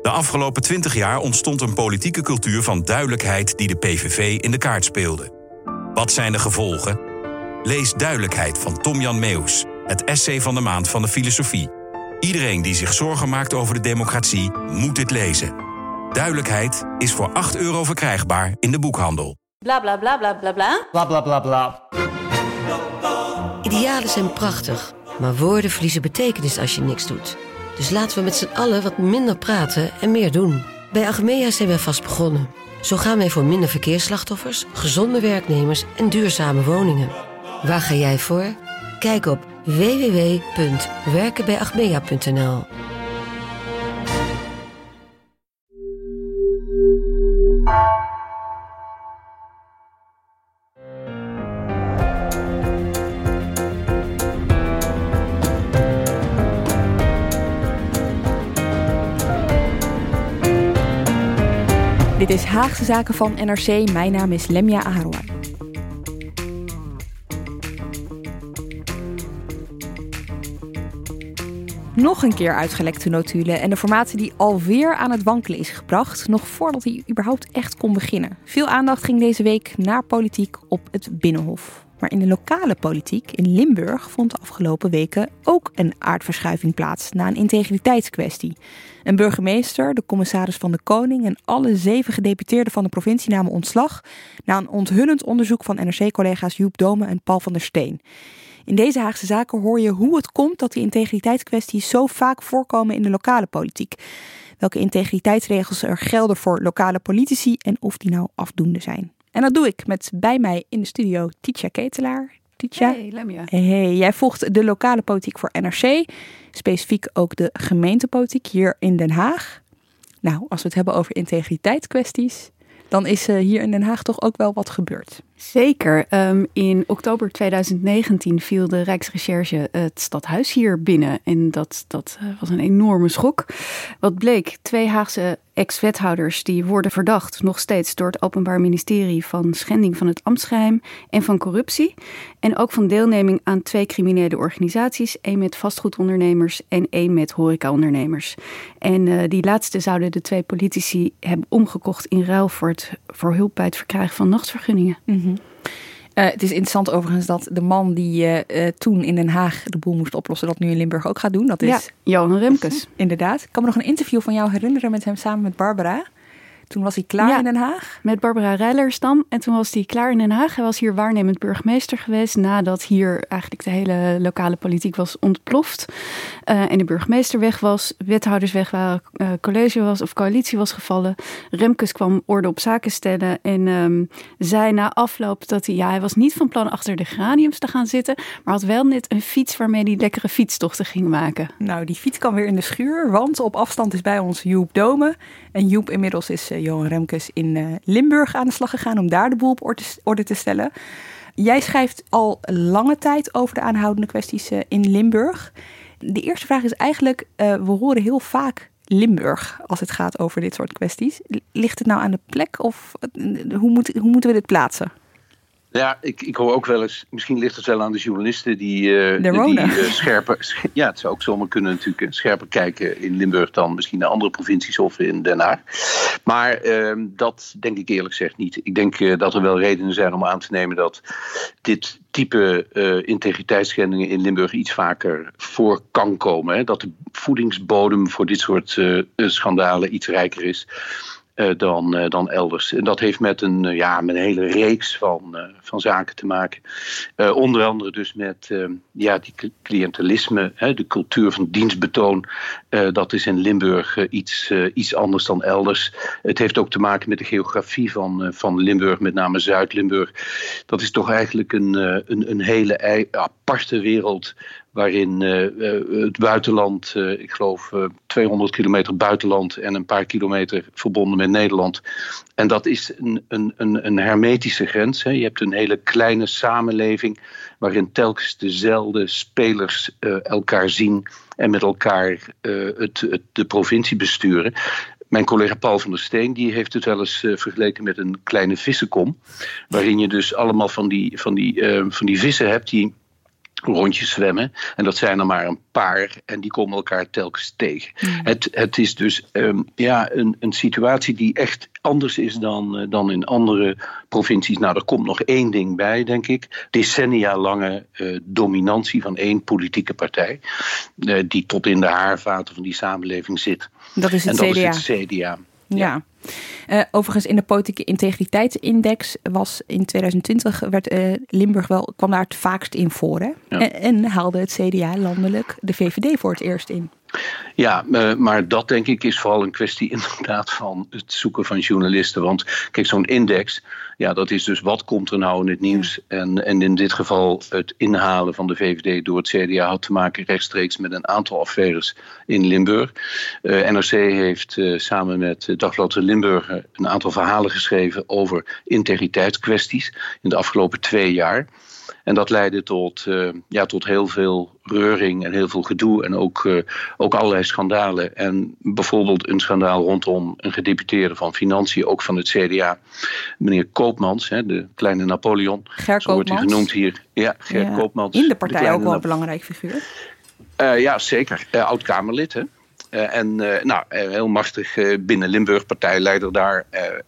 De afgelopen 20 jaar ontstond een politieke cultuur van duidelijkheid die de PVV in de kaart speelde. Wat zijn de gevolgen? Lees Duidelijkheid van Tom-Jan Meeuws, het essay van de maand van de filosofie. Iedereen die zich zorgen maakt over de democratie moet dit lezen. Duidelijkheid is voor €8 verkrijgbaar in de boekhandel. Bla bla bla bla bla bla. Bla bla bla bla. Idealen zijn prachtig, maar woorden verliezen betekenis als je niks doet. Dus laten we met z'n allen wat minder praten en meer doen. Bij Achmea zijn we vast begonnen. Zo gaan wij voor minder verkeersslachtoffers, gezonde werknemers en duurzame woningen. Waar ga jij voor? Kijk op www.werkenbijachmea.nl. Dit is Haagse Zaken van NRC. Mijn naam is Lemia Aharouai. Nog een keer uitgelekte notulen en de formatie die alweer aan het wankelen is gebracht, nog voordat hij überhaupt echt kon beginnen. Veel aandacht ging deze week naar politiek op het Binnenhof. Maar in de lokale politiek in Limburg vond de afgelopen weken ook een aardverschuiving plaats na een integriteitskwestie. Een burgemeester, de commissaris van de Koning en alle 7 gedeputeerden van de provincie namen ontslag na een onthullend onderzoek van NRC-collega's Joep Dome en Paul van der Steen. In deze Haagse Zaken hoor je hoe het komt dat die integriteitskwesties zo vaak voorkomen in de lokale politiek. Welke integriteitsregels er gelden voor lokale politici en of die nou afdoende zijn. En dat doe ik met bij mij in de studio Titia Ketelaar. Titia. Hey, Lemia. Hey, jij volgt de lokale politiek voor NRC. Specifiek ook de gemeentepolitiek hier in Den Haag. Nou, als we het hebben over integriteitskwesties, dan is hier in Den Haag toch ook wel wat gebeurd. Zeker. In oktober 2019 viel de Rijksrecherche het stadhuis hier binnen. En dat was een enorme schok. Wat bleek, 2 Haagse ex-wethouders die worden verdacht nog steeds door het Openbaar Ministerie van schending van het ambtsgeheim en van corruptie. En ook van deelneming aan 2 criminele organisaties. 1 met vastgoedondernemers en 1 met horecaondernemers. En die laatste zouden de 2 politici hebben omgekocht in ruil voor hulp bij het verkrijgen van nachtvergunningen. Mm-hmm. Het is interessant overigens dat de man die toen in Den Haag de boel moest oplossen, dat nu in Limburg ook gaat doen. Dat is Johan Remkes. Inderdaad. Ik kan me nog een interview van jou herinneren met hem samen met Barbara. Toen was hij klaar in Den Haag. Met Barbara Rijlerstam. En toen was hij klaar in Den Haag. Hij was hier waarnemend burgemeester geweest nadat hier eigenlijk de hele lokale politiek was ontploft. En de burgemeester weg was, wethouders weg waren, college was of coalitie was gevallen. Remkes kwam orde op zaken stellen en zei na afloop dat hij was niet van plan achter de geraniums te gaan zitten, maar had wel net een fiets waarmee hij lekkere fietstochten ging maken. Nou, die fiets kan weer in de schuur, want op afstand is bij ons Joep Dome. En Joep inmiddels is Johan Remkes in Limburg aan de slag gegaan om daar de boel op orde te stellen. Jij schrijft al lange tijd over de aanhoudende kwesties in Limburg. De eerste vraag is eigenlijk, we horen heel vaak Limburg als het gaat over dit soort kwesties. Ligt het nou aan de plek of hoe moeten we dit plaatsen? Ja, ik hoor ook wel eens, misschien ligt het wel aan de journalisten die scherper... Ja, het zou ook zomaar kunnen natuurlijk scherper kijken in Limburg dan misschien naar andere provincies of in Den Haag. Maar dat denk ik eerlijk gezegd niet. Ik denk dat er wel redenen zijn om aan te nemen dat dit type integriteitsschendingen in Limburg iets vaker voor kan komen. Hè? Dat de voedingsbodem voor dit soort schandalen iets rijker is dan elders. En dat heeft met een hele reeks van zaken te maken. Onder andere dus met die cliëntelisme, de cultuur van dienstbetoon. Dat is in Limburg iets anders dan elders. Het heeft ook te maken met de geografie van Limburg, met name Zuid-Limburg. Dat is toch eigenlijk een hele aparte wereld, waarin het buitenland, ik geloof 200 kilometer buitenland en een paar kilometer verbonden met Nederland. En dat is een hermetische grens. Hè. Je hebt een hele kleine samenleving waarin telkens dezelfde spelers elkaar zien en met elkaar de provincie besturen. Mijn collega Paul van der Steen die heeft het wel eens vergeleken met een kleine vissenkom, waarin je dus allemaal van die vissen hebt die rondjes zwemmen. En dat zijn er maar een paar en die komen elkaar telkens tegen. Het is dus een situatie die echt anders is dan in andere provincies. Nou, er komt nog één ding bij, denk ik. Decennia lange dominantie van één politieke partij. Die tot in de haarvaten van die samenleving zit. Dat is het CDA. Ja. Overigens in de politieke integriteitsindex was in 2020 Limburg kwam daar het vaakst in voor. Hè? Ja. En haalde het CDA landelijk de VVD voor het eerst in. Ja, maar dat denk ik is vooral een kwestie inderdaad van het zoeken van journalisten. Want kijk, zo'n index, ja, dat is dus wat komt er nou in het nieuws. En in dit geval het inhalen van de VVD door het CDA had te maken rechtstreeks met een aantal affaires in Limburg. NRC heeft samen met Dagblad de Limburger een aantal verhalen geschreven over integriteitskwesties in de afgelopen 2 jaar. En dat leidde tot heel veel reuring en heel veel gedoe en ook allerlei schandalen. En bijvoorbeeld een schandaal rondom een gedeputeerde van Financiën, ook van het CDA, meneer Koopmans, de kleine Napoleon. Ger zo wordt hij genoemd hier. Ja, Ger Koopmans. In de partij ook wel een belangrijk figuur. Ja, zeker. Oud-Kamerlid, hè. Heel machtig binnen Limburg, partijleider daar.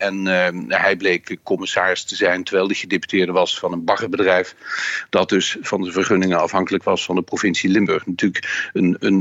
Hij bleek commissaris te zijn terwijl hij gedeputeerde was van een baggerbedrijf dat dus van de vergunningen afhankelijk was van de provincie Limburg. Natuurlijk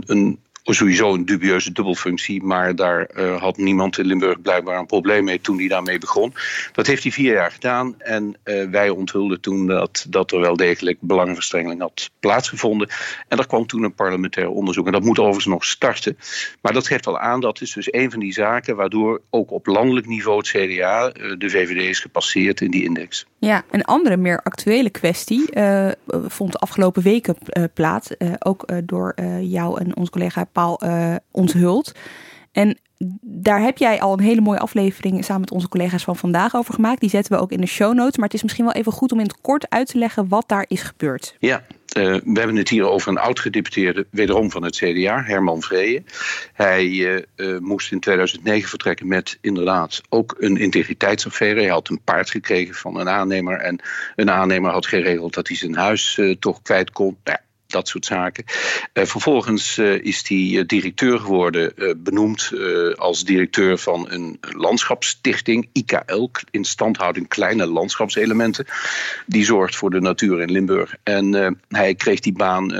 sowieso een dubieuze dubbelfunctie, maar daar had niemand in Limburg blijkbaar een probleem mee toen hij daarmee begon. Dat heeft hij 4 jaar gedaan en wij onthulden toen dat er wel degelijk belangenverstrengeling had plaatsgevonden. En er kwam toen een parlementair onderzoek en dat moet overigens nog starten. Maar dat geeft al aan, dat is dus een van die zaken waardoor ook op landelijk niveau het CDA de VVD is gepasseerd in die index. Ja, een andere meer actuele kwestie vond de afgelopen weken plaats. Ook door jou en onze collega Paul Onthult. En daar heb jij al een hele mooie aflevering samen met onze collega's van vandaag over gemaakt. Die zetten we ook in de show notes. Maar het is misschien wel even goed om in het kort uit te leggen wat daar is gebeurd. Ja. We hebben het hier over een oud-gedeputeerde, wederom van het CDA, Herman Vreeën. Hij moest in 2009 vertrekken met inderdaad ook een integriteitsaffaire. Hij had een paard gekregen van een aannemer en een aannemer had geregeld dat hij zijn huis toch kwijt kon. Nou, dat soort zaken. Vervolgens is hij directeur geworden, benoemd als directeur van een landschapsstichting, IKL, Instandhouding Kleine Landschapselementen. Die zorgt voor de natuur in Limburg. En hij kreeg die baan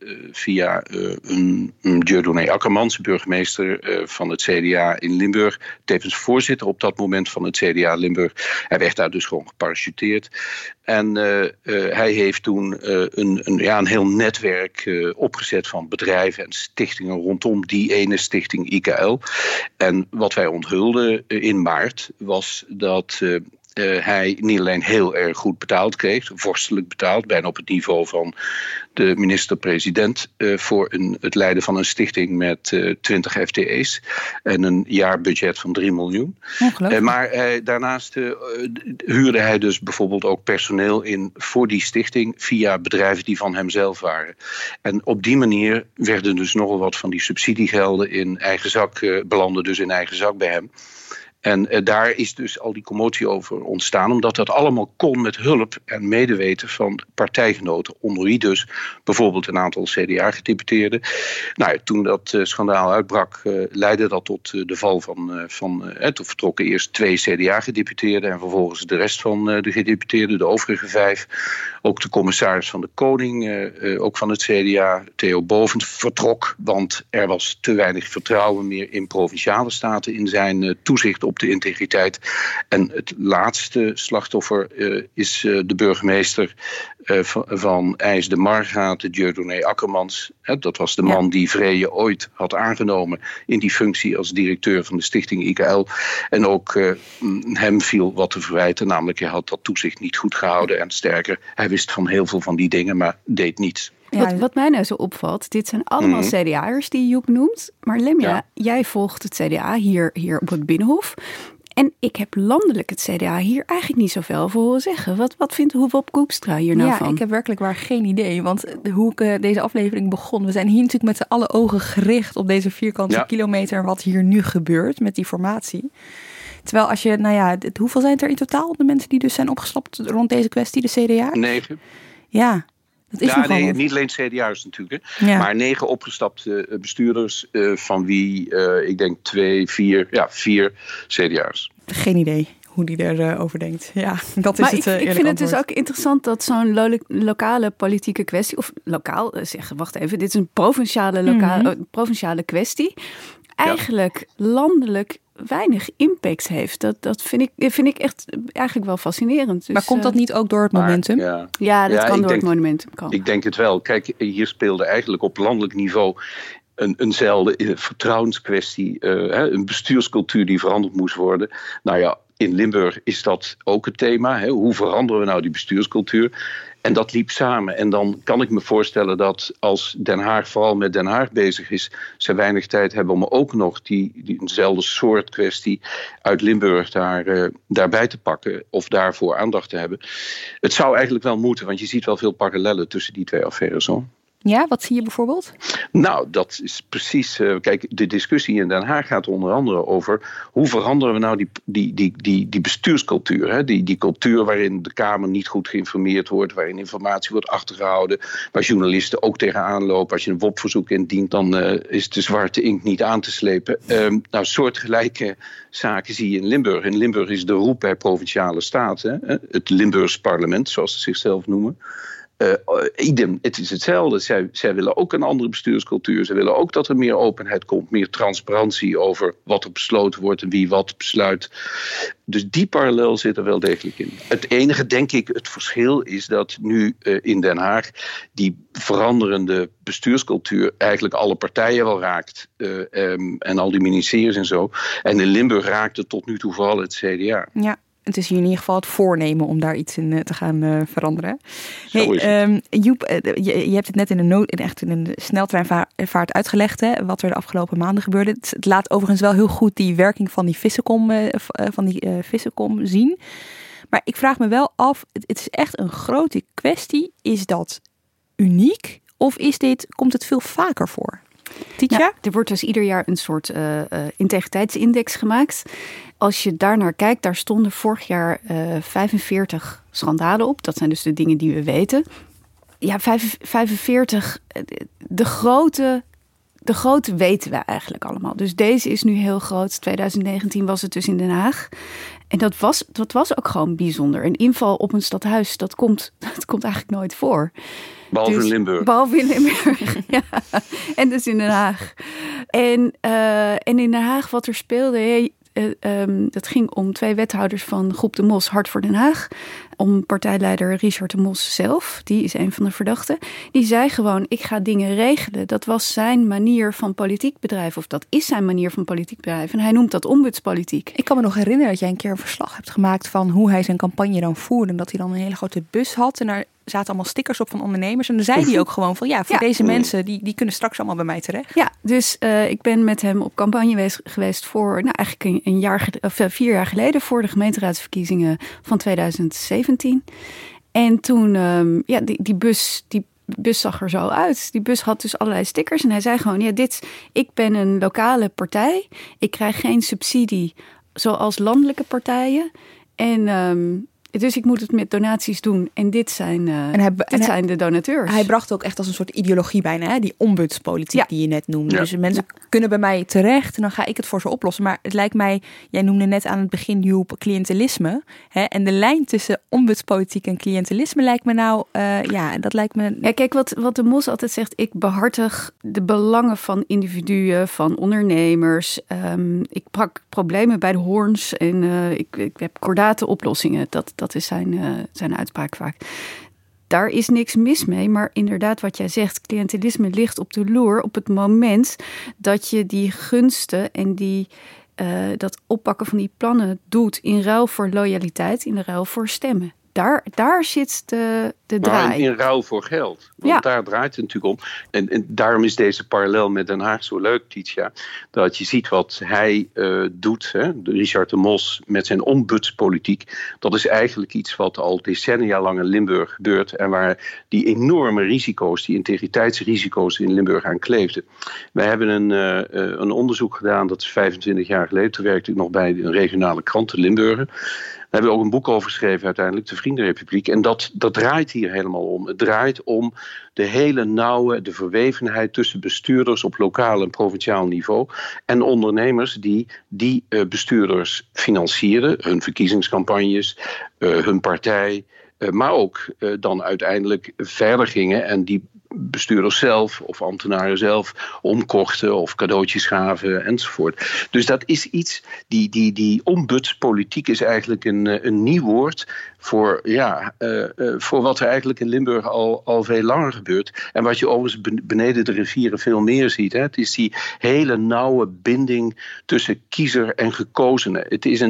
via een Dieudonné Akkermans, burgemeester van het CDA in Limburg. Tevens voorzitter op dat moment van het CDA Limburg. Hij werd daar dus gewoon geparachuteerd. En hij heeft toen een heel netwerk opgezet van bedrijven en stichtingen rondom die ene stichting IKL. En wat wij onthulden in maart was dat hij niet alleen heel erg goed betaald kreeg, vorstelijk betaald, bijna op het niveau van de minister-president, voor het leiden van een stichting met 20 FTE's en een jaarbudget van 3 miljoen. Maar daarnaast huurde hij dus bijvoorbeeld ook personeel in voor die stichting via bedrijven die van hemzelf waren. En op die manier werden dus nogal wat van die subsidiegelden in eigen zak, belanden dus in eigen zak bij hem. En daar is dus al die commotie over ontstaan, omdat dat allemaal kon met hulp en medeweten van partijgenoten. Onder wie dus bijvoorbeeld een aantal CDA-gedeputeerden. Nou, toen dat schandaal uitbrak, leidde dat tot de val toen vertrokken eerst 2 CDA-gedeputeerden en vervolgens de rest van de gedeputeerden, de overige 5. Ook de commissaris van de Koning, ook van het CDA, Theo Bovens, vertrok, want er was te weinig vertrouwen meer in provinciale staten in zijn toezicht op de integriteit. En het laatste slachtoffer is de burgemeester van IJs de Margaat, Dieudonné Akkermans. Dat was de man die Vreeën ooit had aangenomen in die functie als directeur van de stichting IKL. En ook hem viel wat te verwijten, namelijk hij had dat toezicht niet goed gehouden. En sterker, hij wist van heel veel van die dingen, maar deed niets. Ja, wat mij nou zo opvalt, dit zijn allemaal CDA'ers die Joep noemt. Maar Lemja, jij volgt het CDA hier op het Binnenhof. En ik heb landelijk het CDA hier eigenlijk niet zoveel voor horen zeggen. Wat vindt Wop Koopstra hier nou van? Ja, ik heb werkelijk waar geen idee. Want hoe ik deze aflevering begon, we zijn hier natuurlijk met z'n alle ogen gericht op deze vierkante kilometer wat hier nu gebeurt met die formatie. Terwijl als je, hoeveel zijn het er in totaal de mensen die dus zijn opgestapt rond deze kwestie, de CDA? 9. Ja. Dat is niet alleen CDA's natuurlijk. Ja. Maar 9 opgestapte bestuurders, van wie ik denk 4 CDA's. Geen idee hoe die erover denkt. Ja, dat is het. Ik vind het dus ook interessant dat zo'n lokale politieke kwestie, of lokaal zeggen, wacht even, dit is een provinciale kwestie, eigenlijk landelijk weinig impact heeft. Dat vind ik echt eigenlijk wel fascinerend. Dus, maar komt dat niet ook door het momentum? Dat kan door het momentum. Ik denk het wel. Kijk, hier speelde eigenlijk op landelijk niveau eenzelfde vertrouwenskwestie, een bestuurscultuur die veranderd moest worden. Nou ja, in Limburg is dat ook het thema. Hoe veranderen we nou die bestuurscultuur? En dat liep samen. En dan kan ik me voorstellen dat als Den Haag vooral met Den Haag bezig is, ze weinig tijd hebben om ook nog eenzelfde soort kwestie uit Limburg daarbij te pakken of daarvoor aandacht te hebben. Het zou eigenlijk wel moeten, want je ziet wel veel parallellen tussen die 2 affaires, hoor. Ja, wat zie je bijvoorbeeld? Nou, dat is precies. Kijk, de discussie in Den Haag gaat onder andere over hoe veranderen we nou die bestuurscultuur. Hè? Die cultuur waarin de Kamer niet goed geïnformeerd wordt, waarin informatie wordt achtergehouden, waar journalisten ook tegenaan lopen. Als je een WOP-verzoek indient, dan is de zwarte inkt niet aan te slepen. Soortgelijke zaken zie je in Limburg. In Limburg is de roep bij provinciale staten, het Limburgs parlement, zoals ze zichzelf noemen. Idem, het is hetzelfde. Zij willen ook een andere bestuurscultuur. Ze willen ook dat er meer openheid komt, meer transparantie over wat er besloten wordt en wie wat besluit. Dus die parallel zit er wel degelijk in. Het enige, denk ik, het verschil is dat nu in Den Haag die veranderende bestuurscultuur eigenlijk alle partijen wel raakt. En al die ministeries en zo. En in Limburg raakt het tot nu toe vooral het CDA. Ja. Het is hier in ieder geval het voornemen om daar iets in te gaan veranderen. Hey, Joep, je hebt het net in een sneltreinvaart uitgelegd, hè, wat er de afgelopen maanden gebeurde. Het laat overigens wel heel goed die werking van die Vissekom zien. Maar ik vraag me wel af, het is echt een grote kwestie. Is dat uniek of komt het veel vaker voor? Ja, er wordt dus ieder jaar een soort integriteitsindex gemaakt. Als je daar naar kijkt, daar stonden vorig jaar 45 schandalen op. Dat zijn dus de dingen die we weten. Ja, 45, de grote weten we eigenlijk allemaal. Dus deze is nu heel groot. 2019 was het dus in Den Haag. En dat was ook gewoon bijzonder. Een inval op een stadhuis, dat komt eigenlijk nooit voor. Behalve in Limburg. Behalve in Limburg, ja. En dus in Den Haag. En in Den Haag wat er speelde, dat ging om 2 wethouders van Groep de Mos, Hart voor Den Haag. Om partijleider Richard de Mos zelf, die is een van de verdachten. Die zei gewoon, ik ga dingen regelen. Dat was zijn manier van politiek bedrijven. Of dat is zijn manier van politiek bedrijven. En hij noemt dat ombudspolitiek. Ik kan me nog herinneren dat jij een keer een verslag hebt gemaakt van hoe hij zijn campagne dan voerde. En dat hij dan een hele grote bus had. En daar zaten allemaal stickers op van ondernemers. En dan zei hij ook gewoon van voor deze mensen, die kunnen straks allemaal bij mij terecht. Ja, dus ik ben met hem op campagne geweest voor, eigenlijk 4 jaar geleden, voor de gemeenteraadsverkiezingen van 2017. En toen, die bus zag er zo uit. Die bus had dus allerlei stickers. En hij zei gewoon, ik ben een lokale partij. Ik krijg geen subsidie zoals landelijke partijen. En dus ik moet het met donaties doen. En dit zijn de donateurs. Hij bracht ook echt als een soort ideologie bijna, hè? Die ombudspolitiek die je net noemde. Ja. Dus mensen kunnen bij mij terecht en dan ga ik het voor ze oplossen. Maar het lijkt mij, jij noemde net aan het begin, Joep, cliëntelisme. Hè? En de lijn tussen ombudspolitiek en cliëntelisme lijkt me nou, dat lijkt me... Ja, kijk, wat de Mos altijd zegt, ik behartig de belangen van individuen, van ondernemers. Ik pak problemen bij de hoorns en ik heb kordate oplossingen. Dat is zijn uitspraak vaak. Daar is niks mis mee, maar inderdaad wat jij zegt, cliëntelisme ligt op de loer op het moment dat je die gunsten en dat oppakken van die plannen doet in ruil voor loyaliteit, in ruil voor stemmen. Daar zit de draai. Maar in ruil voor geld. Want daar draait het natuurlijk om. En daarom is deze parallel met Den Haag zo leuk, Titia. Dat je ziet wat hij doet, Richard de Mos, met zijn ombudspolitiek. Dat is eigenlijk iets wat al decennia lang in Limburg gebeurt. En waar die enorme risico's, die integriteitsrisico's in Limburg aan kleefden. Wij hebben een onderzoek gedaan, dat is 25 jaar geleden. Toen werkte ik nog bij een regionale krant, de Limburger. hebben we ook een boek over geschreven uiteindelijk, de Vriendenrepubliek. En dat draait hier helemaal om. Het draait om de hele nauwe, de verwevenheid tussen bestuurders op lokaal en provinciaal niveau en ondernemers die bestuurders financierden, hun verkiezingscampagnes, hun partij, maar ook dan uiteindelijk verder gingen en die bestuurders zelf of ambtenaren zelf omkochten of cadeautjes gaven enzovoort. Dus dat is iets, die ombudspolitiek is eigenlijk een nieuw woord voor wat er eigenlijk in Limburg al veel langer gebeurt. En wat je overigens beneden de rivieren veel meer ziet. Hè. Het is die hele nauwe binding tussen kiezer en gekozenen. Het is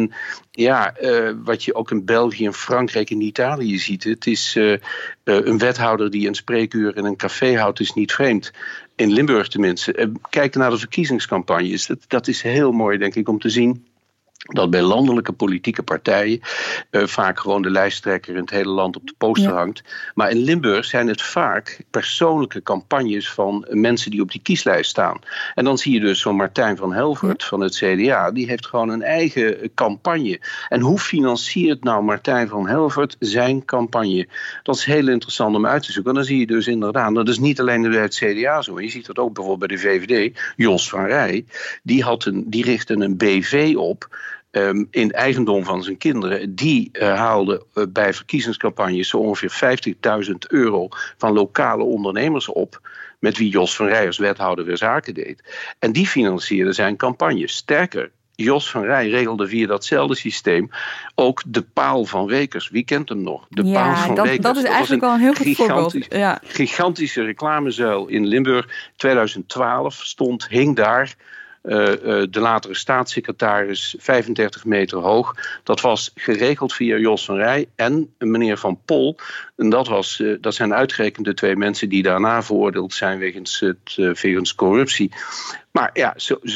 wat je ook in België, in Frankrijk en Italië ziet. Het is een wethouder die een spreekuur in een café houdt, is niet vreemd. In Limburg tenminste. Kijk naar de verkiezingscampagnes. Dat is heel mooi, denk ik, om te zien dat bij landelijke politieke partijen vaak gewoon de lijsttrekker in het hele land op de poster hangt. Maar in Limburg zijn het vaak persoonlijke campagnes van mensen die op die kieslijst staan. En dan zie je dus zo'n Martijn van Helvoort van het CDA, die heeft gewoon een eigen campagne. En hoe financiert nou Martijn van Helvoort zijn campagne? Dat is heel interessant om uit te zoeken. En dan zie je dus inderdaad, dat is niet alleen bij het CDA zo. Je ziet dat ook bijvoorbeeld bij de VVD. Jos van Rij, die richtte een BV op in eigendom van zijn kinderen. Die haalde bij verkiezingscampagnes zo ongeveer €50.000 van lokale ondernemers op, met wie Jos van Rij als wethouder weer zaken deed. En die financierde zijn campagne. Sterker, Jos van Rij regelde via datzelfde systeem ook de Paal van Wekers. Wie kent hem nog? De Paal van Wekers. Dat is eigenlijk wel een heel goed voorbeeld. Gigantische reclamezuil in Limburg. 2012 hing daar de latere staatssecretaris 35 meter hoog. Dat was geregeld via Jos van Rij en meneer Van Pol. En dat zijn uitgerekend de twee mensen die daarna veroordeeld zijn wegens corruptie. Maar ja,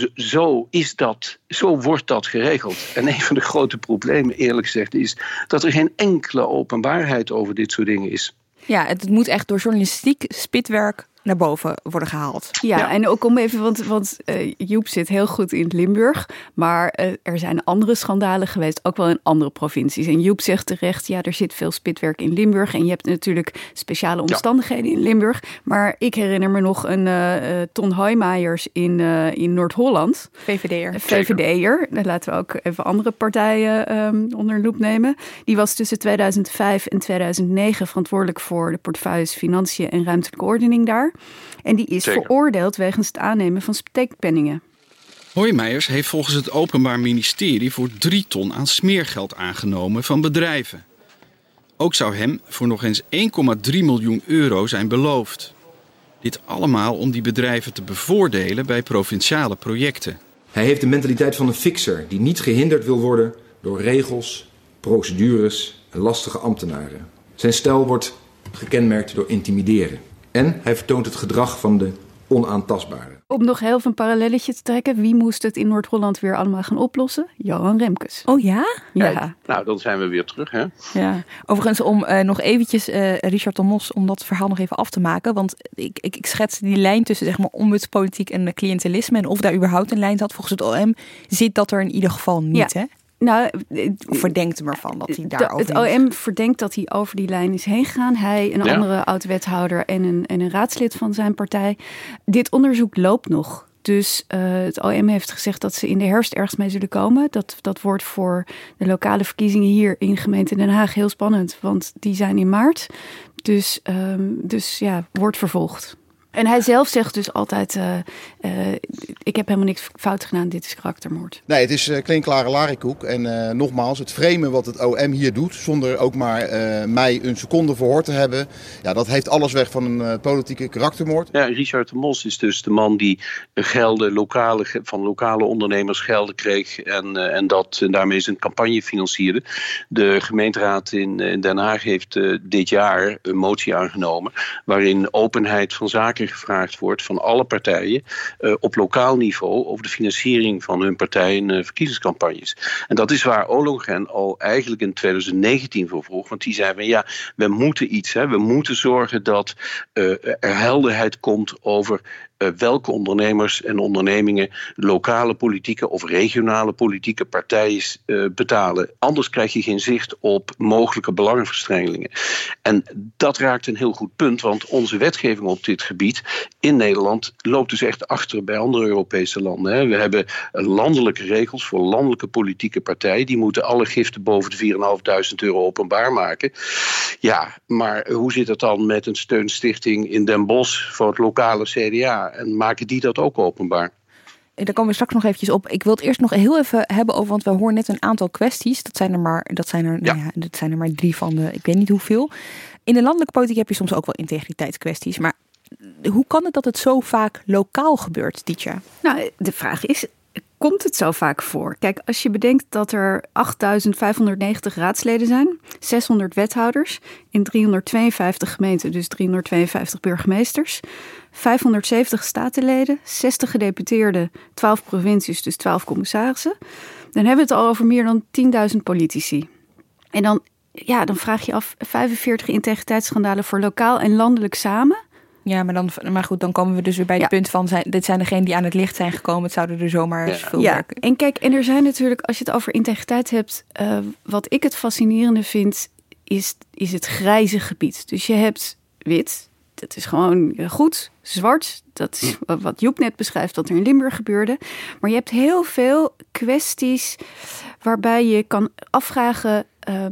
zo wordt dat geregeld. En een van de grote problemen, eerlijk gezegd, is dat er geen enkele openbaarheid over dit soort dingen is. Ja, het moet echt door journalistiek spitwerk naar boven worden gehaald. Ja, en ook om even, want Joep zit heel goed in Limburg, maar er zijn andere schandalen geweest, ook wel in andere provincies. En Joep zegt terecht, er zit veel spitwerk in Limburg en je hebt natuurlijk speciale omstandigheden in Limburg. Maar ik herinner me nog een Ton Hoijmaiers in Noord-Holland. VVD'er. Laten we ook even andere partijen onder de loep nemen. Die was tussen 2005 en 2009 verantwoordelijk voor de portefeuilles Financiën en Ruimtelijke Ordening daar. En die is veroordeeld wegens het aannemen van steekpenningen. Hoijmaiers heeft volgens het Openbaar Ministerie voor 3 ton aan smeergeld aangenomen van bedrijven. Ook zou hem voor nog eens €1,3 miljoen zijn beloofd. Dit allemaal om die bedrijven te bevoordelen bij provinciale projecten. Hij heeft de mentaliteit van een fixer die niet gehinderd wil worden door regels, procedures en lastige ambtenaren. Zijn stijl wordt gekenmerkt door intimideren. En hij vertoont het gedrag van de onaantastbare. Om nog heel veel een parallelletje te trekken, wie moest het in Noord-Holland weer allemaal gaan oplossen? Johan Remkes. Oh ja? Ja. Nou, dan zijn we weer terug, hè? Ja. Overigens, om nog eventjes, Richard de Mos, om dat verhaal nog even af te maken. Want ik schets die lijn tussen zeg maar ombudspolitiek en cliëntelisme. En of daar überhaupt een lijn zat. Volgens het OM zit dat er in ieder geval niet, hè? Nou, of verdenkt hem ervan dat hij daarover Het OM verdenkt dat hij over die lijn is heen gegaan. Hij, een andere oud-wethouder en een raadslid van zijn partij. Dit onderzoek loopt nog. Dus het OM heeft gezegd dat ze in de herfst ergens mee zullen komen. Dat wordt voor de lokale verkiezingen hier in gemeente Den Haag heel spannend. Want die zijn in maart. Dus wordt vervolgd. En hij zelf zegt dus altijd, ik heb helemaal niks fout gedaan, dit is karaktermoord. Nee, het is klinkklare larikoek. En nogmaals, het framen wat het OM hier doet, zonder ook maar mij een seconde verhoord te hebben, dat heeft alles weg van een politieke karaktermoord. Ja, Richard de Mos is dus de man die van lokale ondernemers gelden kreeg en daarmee zijn campagne financierde. De gemeenteraad in Den Haag heeft dit jaar een motie aangenomen waarin openheid van zaken gevraagd wordt van alle partijen op lokaal niveau over de financiering van hun partij in verkiezingscampagnes. En dat is waar Ollongren al eigenlijk in 2019 voor vroeg, want die zei van we moeten iets, we moeten zorgen dat er helderheid komt over welke ondernemers en ondernemingen lokale politieke of regionale politieke partijen betalen. Anders krijg je geen zicht op mogelijke belangenverstrengelingen. En dat raakt een heel goed punt, want onze wetgeving op dit gebied in Nederland loopt dus echt achter bij andere Europese landen. Hè. We hebben landelijke regels voor landelijke politieke partijen. Die moeten alle giften boven de €4.500 openbaar maken. Ja, maar hoe zit het dan met een steunstichting in Den Bosch voor het lokale CDA? En maken die dat ook openbaar? Daar komen we straks nog eventjes op. Ik wil het eerst nog heel even hebben over, want we horen net een aantal kwesties. Dat zijn er maar 3 van de, ik weet niet hoeveel. In de landelijke politiek heb je soms ook wel integriteitskwesties. Maar hoe kan het dat het zo vaak lokaal gebeurt, Dietja? Nou, de vraag is, komt het zo vaak voor? Kijk, als je bedenkt dat er 8.590 raadsleden zijn, 600 wethouders in 352 gemeenten, dus 352 burgemeesters, 570 statenleden, 60 gedeputeerden, 12 provincies, dus 12 commissarissen. Dan hebben we het al over meer dan 10.000 politici. En dan vraag je af, 45 integriteitsschandalen voor lokaal en landelijk samen. Ja, maar goed, dan komen we dus weer bij het punt van, dit zijn degenen die aan het licht zijn gekomen. Het zouden er zomaar veel werken. En kijk, en er zijn natuurlijk, als je het over integriteit hebt, wat ik het fascinerende vind, is het grijze gebied. Dus je hebt wit, dat is gewoon goed, zwart, dat is wat Joep net beschrijft, wat er in Limburg gebeurde. Maar je hebt heel veel kwesties waarbij je kan afvragen,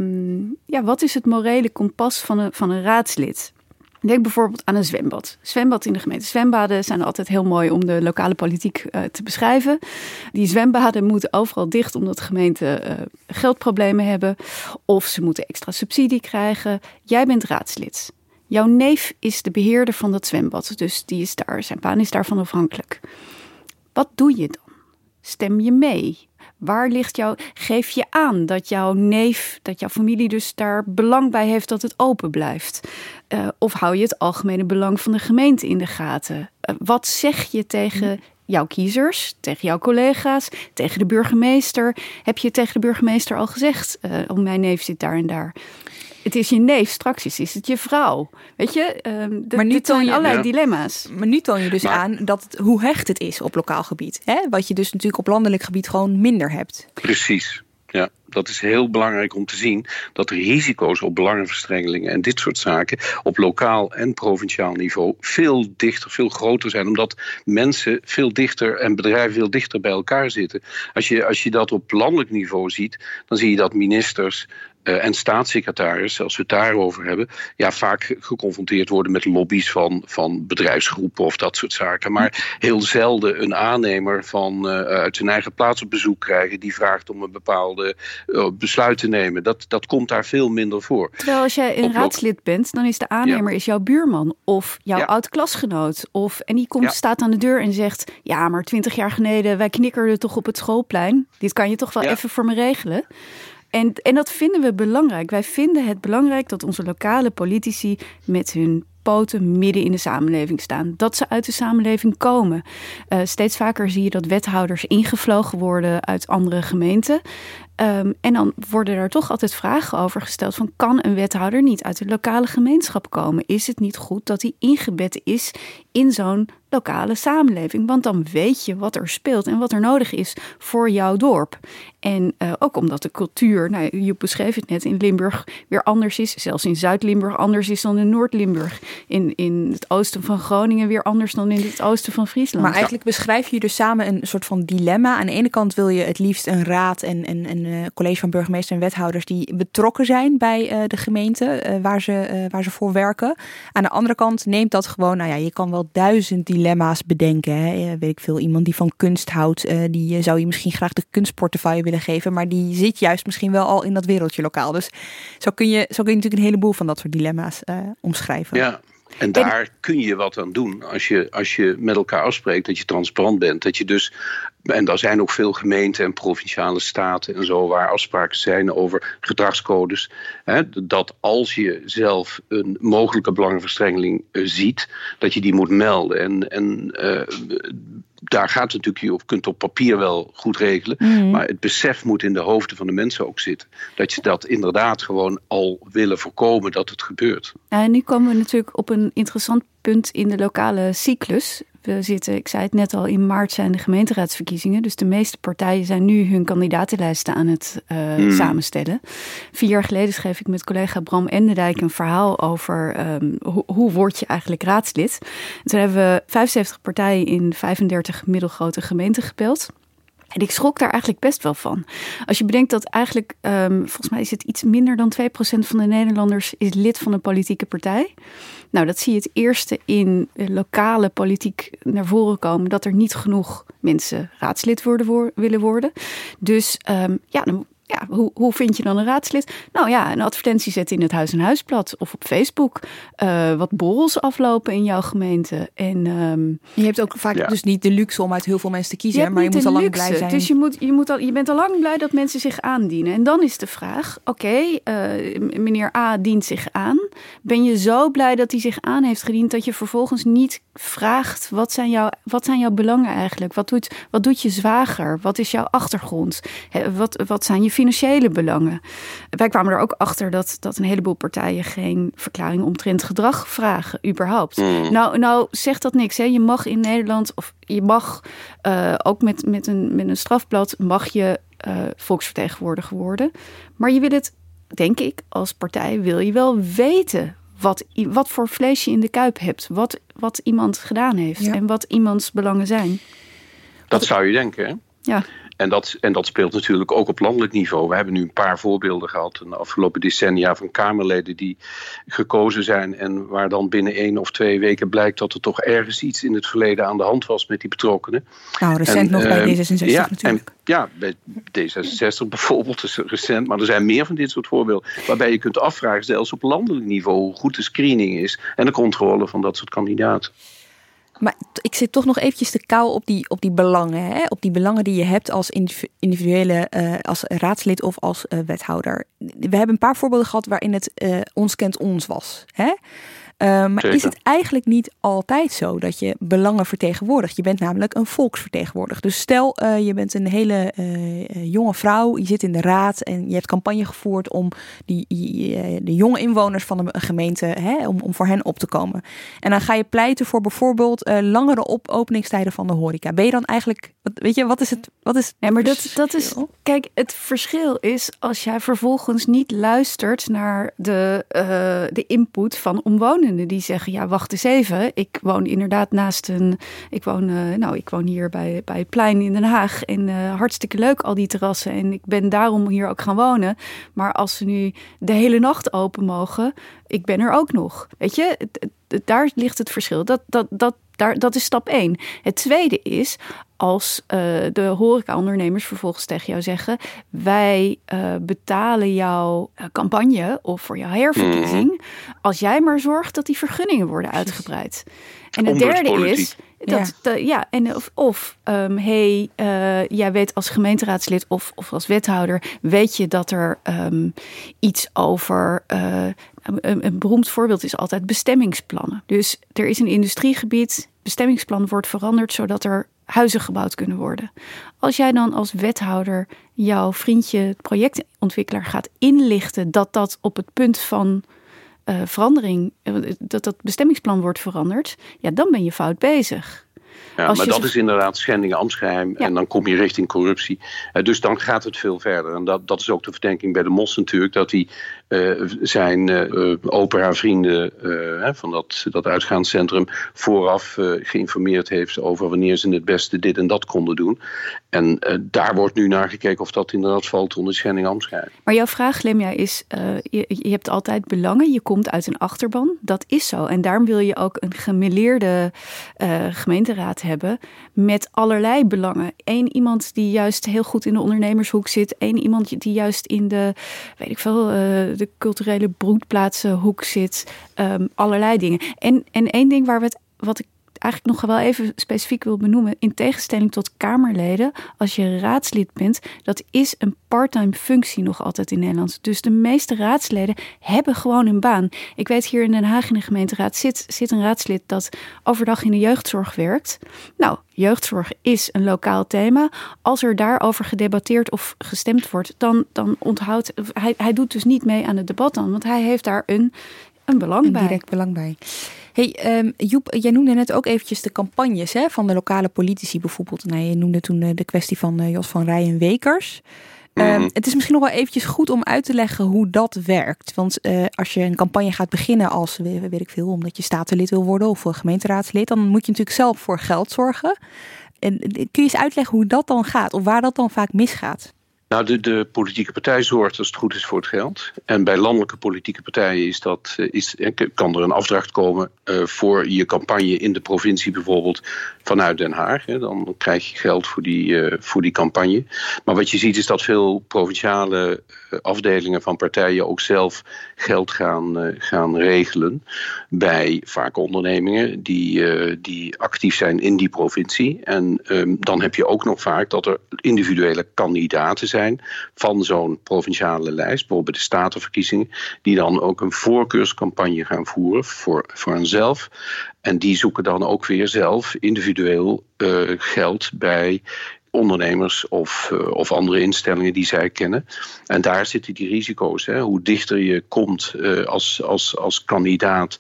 wat is het morele kompas van een raadslid? Denk bijvoorbeeld aan een zwembad. Zwembad in de gemeente. Zwembaden zijn altijd heel mooi om de lokale politiek te beschrijven. Die zwembaden moeten overal dicht omdat gemeenten geldproblemen hebben. Of ze moeten extra subsidie krijgen. Jij bent raadslid. Jouw neef is de beheerder van dat zwembad. Dus die is daar, zijn baan is daarvan afhankelijk. Wat doe je dan? Stem je mee? Waar ligt geef je aan dat jouw neef, dat jouw familie dus daar belang bij heeft dat het open blijft? Of hou je het algemene belang van de gemeente in de gaten? Wat zeg je tegen jouw kiezers, tegen jouw collega's, tegen de burgemeester? Heb je tegen de burgemeester al gezegd, mijn neef zit daar en daar? Het is je neef, straks is het je vrouw. Weet je, maar nu toon je allerlei dilemma's. Maar nu toon je dus aan hoe hecht het is op lokaal gebied. Hè? Wat je dus natuurlijk op landelijk gebied gewoon minder hebt. Precies. Ja, dat is heel belangrijk om te zien dat de risico's op belangenverstrengelingen en dit soort zaken op lokaal en provinciaal niveau veel dichter, veel groter zijn. Omdat mensen veel dichter en bedrijven veel dichter bij elkaar zitten. Als je dat op landelijk niveau ziet, dan zie je dat ministers en staatssecretarissen, als we het daarover hebben, vaak geconfronteerd worden met lobby's van bedrijfsgroepen of dat soort zaken. Maar heel zelden een aannemer uit zijn eigen plaats op bezoek krijgen die vraagt om een bepaalde besluit te nemen. Dat komt daar veel minder voor. Terwijl als jij een raadslid bent, dan is de aannemer is jouw buurman of jouw oud-klasgenoot. En die staat aan de deur en zegt, ja, maar 20 jaar geleden, wij knikkerden toch op het schoolplein. Dit kan je toch wel even voor me regelen? En dat vinden we belangrijk. Wij vinden het belangrijk dat onze lokale politici met hun poten midden in de samenleving staan. Dat ze uit de samenleving komen. Steeds vaker zie je dat wethouders ingevlogen worden uit andere gemeenten. En dan worden er toch altijd vragen over gesteld van, kan een wethouder niet uit de lokale gemeenschap komen? Is het niet goed dat hij ingebed is in zo'n lokale samenleving? Want dan weet je wat er speelt en wat er nodig is voor jouw dorp. En ook omdat de cultuur, je beschreef het net, in Limburg weer anders is. Zelfs in Zuid-Limburg anders is dan in Noord-Limburg. In het oosten van Groningen weer anders dan in het oosten van Friesland. Maar eigenlijk beschrijf je dus samen een soort van dilemma. Aan de ene kant wil je het liefst een raad en college van burgemeester en wethouders die betrokken zijn bij de gemeente waar ze voor werken. Aan de andere kant neemt dat gewoon, je kan wel 1000 dilemma's bedenken. Hè. Weet ik veel, iemand die van kunst houdt, die zou je misschien graag de kunstportefeuille willen geven, maar die zit juist misschien wel al in dat wereldje lokaal. Dus zo kun je natuurlijk een heleboel van dat soort dilemma's omschrijven. Ja. En daar kun je wat aan doen als je met elkaar afspreekt dat je transparant bent. Dat je dus, en daar zijn ook veel gemeenten en provinciale staten en zo waar afspraken zijn over gedragscodes. Dat als je zelf een mogelijke belangenverstrengeling ziet, dat je die moet melden. En daar gaat het natuurlijk, je kunt op papier wel goed regelen. Maar het besef moet in de hoofden van de mensen ook zitten. Dat je dat inderdaad gewoon al willen voorkomen dat het gebeurt. En nu komen we natuurlijk op een interessant punt in de lokale cyclus. We zitten, ik zei het net al, in maart zijn de gemeenteraadsverkiezingen. Dus de meeste partijen zijn nu hun kandidatenlijsten aan het samenstellen. 4 jaar geleden schreef ik met collega Bram Endendijk een verhaal over hoe word je eigenlijk raadslid. En toen hebben we 75 partijen in 35 middelgrote gemeenten gebeld. En ik schrok daar eigenlijk best wel van. Als je bedenkt dat eigenlijk, volgens mij is het iets minder dan 2% van de Nederlanders is lid van een politieke partij. Nou, dat zie je het eerste in lokale politiek naar voren komen, dat er niet genoeg mensen raadslid willen worden. Dus hoe vind je dan een raadslid? Nou ja, een advertentie zetten in het Huis en Huisblad of op Facebook. Wat borrels aflopen in jouw gemeente. En, je hebt ook vaak dus niet de luxe om uit heel veel mensen te kiezen. Maar je moet al lang blij zijn. Dus je bent al lang blij dat mensen zich aandienen. En dan is de vraag, meneer A dient zich aan. Ben je zo blij dat hij zich aan heeft gediend dat je vervolgens niet vraagt, wat zijn jouw belangen eigenlijk? Wat doet je zwager? Wat is jouw achtergrond? Wat zijn je financiële belangen? Wij kwamen er ook achter dat een heleboel partijen geen verklaring omtrent gedrag vragen, überhaupt. Nou zegt dat niks. Hè? Je mag in Nederland, of je mag ook met een strafblad, mag je volksvertegenwoordiger worden. Maar je wil het, denk ik, als partij wil je wel weten wat voor vlees je in de kuip hebt. Wat iemand gedaan heeft en wat iemands belangen zijn. Dat zou je denken, hè? Ja. En dat speelt natuurlijk ook op landelijk niveau. We hebben nu een paar voorbeelden gehad in de afgelopen decennia van Kamerleden die gekozen zijn en waar dan binnen 1 of 2 weken blijkt dat er toch ergens iets in het verleden aan de hand was met die betrokkenen. Nou, recent nog bij D66 natuurlijk. Bij D66 bijvoorbeeld is recent, maar er zijn meer van dit soort voorbeelden waarbij je kunt afvragen, zelfs op landelijk niveau, hoe goed de screening is en de controle van dat soort kandidaten. Maar ik zit toch nog eventjes te kauwen op die belangen. Hè? Op die belangen die je hebt als individuele, als raadslid of als wethouder. We hebben een paar voorbeelden gehad waarin het ons kent ons was. Hè? Maar zeker. Is het eigenlijk niet altijd zo dat je belangen vertegenwoordigt? Je bent namelijk een volksvertegenwoordiger. Dus stel, je bent een hele jonge vrouw, je zit in de raad en je hebt campagne gevoerd om de jonge inwoners van de gemeente, om voor hen op te komen. En dan ga je pleiten voor bijvoorbeeld langere openingstijden van de horeca. Ben je dan eigenlijk, weet je, wat is het? Maar dat is, kijk, het verschil is als jij vervolgens niet luistert naar de input van omwonenden. Die zeggen, ja, wacht eens even. Ik woon inderdaad ik woon hier bij het plein in Den Haag. En hartstikke leuk al die terrassen. En ik ben daarom hier ook gaan wonen. Maar als ze nu de hele nacht open mogen, ik ben er ook nog. Weet je, daar ligt het verschil. Dat is stap 1. Het tweede is, als de horecaondernemers vervolgens tegen jou zeggen, wij betalen jouw campagne of voor jouw herverkiezing, als jij maar zorgt dat die vergunningen worden uitgebreid. En het derde is, jij weet als gemeenteraadslid of als wethouder, weet je dat er iets over, een beroemd voorbeeld is altijd bestemmingsplannen. Dus er is een industriegebied, bestemmingsplan wordt veranderd zodat er huizen gebouwd kunnen worden. Als jij dan als wethouder jouw vriendje, projectontwikkelaar, gaat inlichten dat op het punt van verandering, dat bestemmingsplan wordt veranderd, ja, dan ben je fout bezig. Ja, maar dat is inderdaad schending ambtsgeheim en dan kom je richting corruptie. Dus dan gaat het veel verder. En dat is ook de verdenking bij de Mos natuurlijk, dat hij zijn opera-vrienden van dat uitgaanscentrum vooraf geïnformeerd heeft over wanneer ze het beste dit en dat konden doen. En daar wordt nu naar gekeken of dat inderdaad valt onder schending ambtsgeheim. Maar jouw vraag, Lemja, is, je hebt altijd belangen, je komt uit een achterban. Dat is zo. En daarom wil je ook een gemêleerde gemeenteraad hebben met allerlei belangen. Eén iemand die juist heel goed in de ondernemershoek zit. Één iemand die juist in de, de culturele broedplaatsenhoek zit. Allerlei dingen. En één ding wat ik eigenlijk nog wel even specifiek wil benoemen, in tegenstelling tot Kamerleden, als je raadslid bent, dat is een parttime functie nog altijd in Nederland. Dus de meeste raadsleden hebben gewoon een baan. Ik weet, hier in Den Haag in de gemeenteraad zit een raadslid dat overdag in de jeugdzorg werkt. Nou, jeugdzorg is een lokaal thema. Als er daarover gedebatteerd of gestemd wordt, dan onthoudt hij doet dus niet mee aan het debat dan, want hij heeft daar een belang bij. Een direct belang bij. Hey, Joep, jij noemde net ook eventjes de campagnes van de lokale politici bijvoorbeeld. Nou, je noemde toen de kwestie van Jos van Rij en Wekers. Het is misschien nog wel eventjes goed om uit te leggen hoe dat werkt. Want als je een campagne gaat beginnen als, weet ik veel, omdat je statenlid wil worden of gemeenteraadslid, dan moet je natuurlijk zelf voor geld zorgen. En kun je eens uitleggen hoe dat dan gaat of waar dat dan vaak misgaat? Nou, de politieke partij zorgt als het goed is voor het geld. En bij landelijke politieke partijen kan er een afdracht komen voor je campagne in de provincie bijvoorbeeld vanuit Den Haag. Dan krijg je geld voor die campagne. Maar wat je ziet is dat veel provinciale afdelingen van partijen ook zelf geld gaan regelen bij vaak ondernemingen die actief zijn in die provincie. En dan heb je ook nog vaak dat er individuele kandidaten zijn van zo'n provinciale lijst, bijvoorbeeld bij de statenverkiezingen, die dan ook een voorkeurscampagne gaan voeren voor henzelf. En die zoeken dan ook weer zelf individueel geld bij ondernemers of andere instellingen die zij kennen. En daar zitten die risico's. Hoe dichter je komt als kandidaat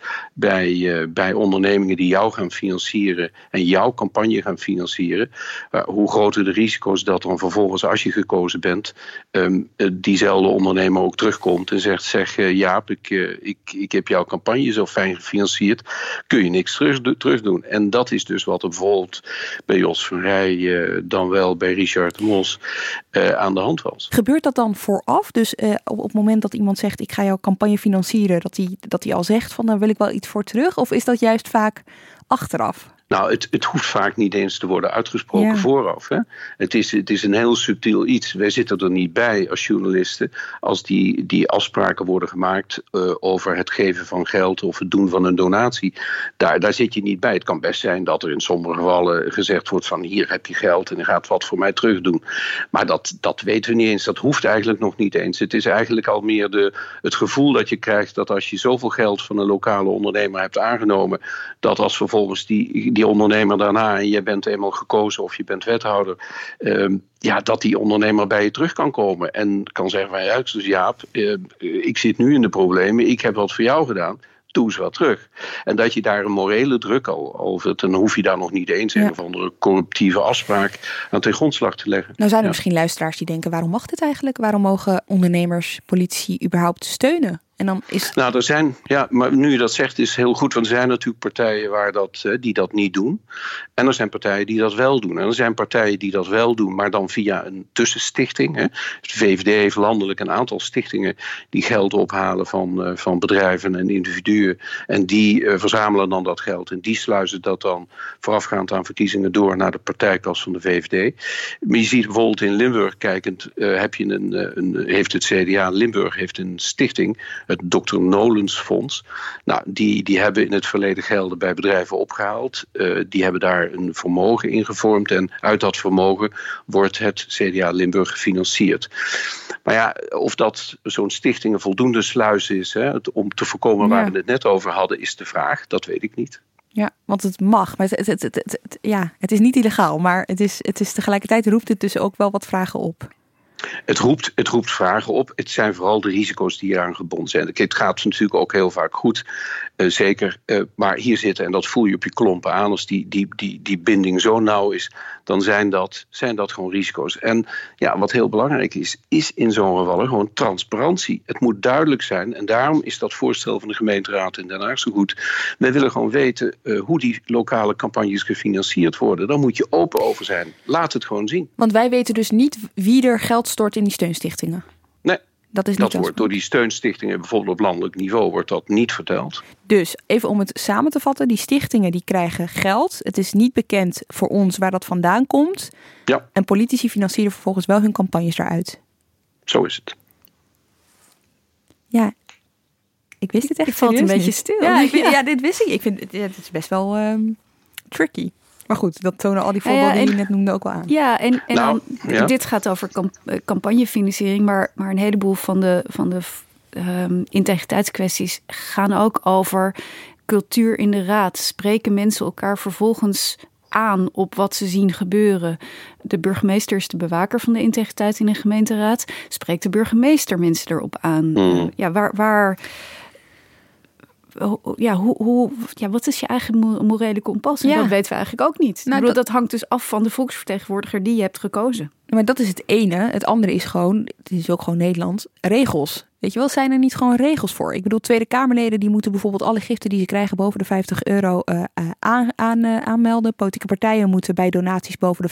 bij ondernemingen die jou gaan financieren en jouw campagne gaan financieren, hoe groter de risico's dat dan vervolgens, als je gekozen bent, diezelfde ondernemer ook terugkomt en zegt, zeg Jaap, ik heb jouw campagne zo fijn gefinancierd, kun je niks terug doen. En dat is dus wat er bijvoorbeeld bij Jos van Rij dan wel bij Richard de Mos aan de hand was. Gebeurt dat dan vooraf? Dus op het moment dat iemand zegt, ik ga jouw campagne financieren, dat hij al zegt van, daar wil ik wel iets voor terug? Of is dat juist vaak achteraf? Nou, het hoeft vaak niet eens te worden uitgesproken vooraf. Hè? Het is een heel subtiel iets. Wij zitten er niet bij als journalisten als die afspraken worden gemaakt over het geven van geld of het doen van een donatie. Daar zit je niet bij. Het kan best zijn dat er in sommige gevallen gezegd wordt van, hier heb je geld en je gaat wat voor mij terug doen. Maar dat weten we niet eens. Dat hoeft eigenlijk nog niet eens. Het is eigenlijk al meer het gevoel dat je krijgt dat als je zoveel geld van een lokale ondernemer hebt aangenomen, dat als vervolgens die ondernemer daarna, en je bent eenmaal gekozen of je bent wethouder, dat die ondernemer bij je terug kan komen en kan zeggen van, ja, dus Jaap, ik zit nu in de problemen, ik heb wat voor jou gedaan, doe eens wat terug. En dat je daar een morele druk al zet, dan hoef je daar nog niet eens een of andere corruptieve afspraak aan ten grondslag te leggen. Nou zijn er misschien luisteraars die denken, waarom mag dit eigenlijk? Waarom mogen ondernemers, politici überhaupt steunen? En dan is... Nou, er zijn, maar nu je dat zegt is heel goed, want er zijn natuurlijk partijen die dat niet doen. En er zijn partijen die dat wel doen. En er zijn partijen die dat wel doen, maar dan via een tussenstichting. Hè. De VVD heeft landelijk een aantal stichtingen die geld ophalen van bedrijven en individuen. En die verzamelen dan dat geld. En die sluizen dat dan voorafgaand aan verkiezingen door naar de partijkas van de VVD. Maar je ziet bijvoorbeeld in Limburg kijkend, heeft het CDA Limburg heeft een stichting, het Dr. Nolens Fonds. Nou, die hebben in het verleden gelden bij bedrijven opgehaald. Die hebben daar een vermogen in gevormd. En uit dat vermogen wordt het CDA Limburg gefinancierd. Maar ja, of dat zo'n stichting een voldoende sluis is, om te voorkomen waar we het net over hadden, is de vraag. Dat weet ik niet. Ja, want het mag. Maar het is niet illegaal. Maar het is tegelijkertijd roept het dus ook wel wat vragen op. Het roept vragen op. Het zijn vooral de risico's die eraan gebonden zijn. Het gaat natuurlijk ook heel vaak goed. Zeker. Maar hier zitten, en dat voel je op je klompen aan, als die binding zo nauw is, dan zijn dat gewoon risico's. En ja, wat heel belangrijk is in zo'n geval gewoon transparantie. Het moet duidelijk zijn. En daarom is dat voorstel van de gemeenteraad in Den Haag zo goed. Wij willen gewoon weten hoe die lokale campagnes gefinancierd worden. Daar moet je open over zijn. Laat het gewoon zien. Want wij weten dus niet wie er geld stort in die steunstichtingen. Nee. Dat wordt door die steunstichtingen, bijvoorbeeld op landelijk niveau, wordt dat niet verteld. Dus even om het samen te vatten, die stichtingen die krijgen geld. Het is niet bekend voor ons waar dat vandaan komt. Ja. En politici financieren vervolgens wel hun campagnes daaruit. Zo is het. Ja, ik wist het echt. Ik valt een beetje stil. Ja, dit wist ik. Ik vind het is best wel tricky. Maar goed, dat tonen al die voorbeelden die je net noemde ook wel aan. Ja, dit gaat over campagnefinanciering, maar een heleboel van de integriteitskwesties gaan ook over cultuur in de raad. Spreken mensen elkaar vervolgens aan op wat ze zien gebeuren? De burgemeester is de bewaker van de integriteit in een gemeenteraad. Spreekt de burgemeester mensen erop aan? wat is je eigen morele kompas? En dat weten we eigenlijk ook niet. Dat hangt dus af van de volksvertegenwoordiger die je hebt gekozen. Maar dat is het ene. Het andere is gewoon, het is ook gewoon Nederland, regels. Weet je wel, zijn er niet gewoon regels voor? Ik bedoel, Tweede Kamerleden die moeten bijvoorbeeld alle giften die ze krijgen boven de €50 aanmelden. Politieke partijen moeten bij donaties boven de